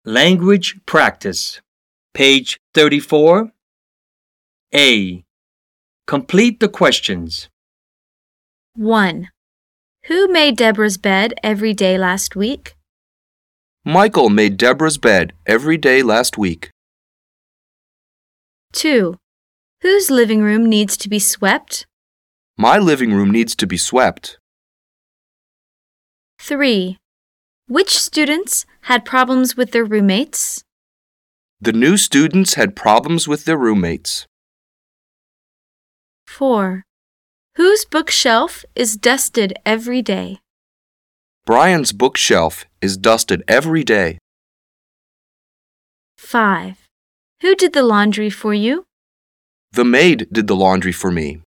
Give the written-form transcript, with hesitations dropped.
Language practice. Page 34. A. Complete the questions. 1. Who made Deborah's bed every day last week? Michael made Deborah's bed every day last week. 2. Whose living room needs to be swept? My living room needs to be swept. 3. Which students had problems with their roommates? The new students had problems with their roommates. 4. Whose bookshelf is dusted every day? Brian's bookshelf is dusted every day. 5. Who did the laundry for you? The maid did the laundry for me.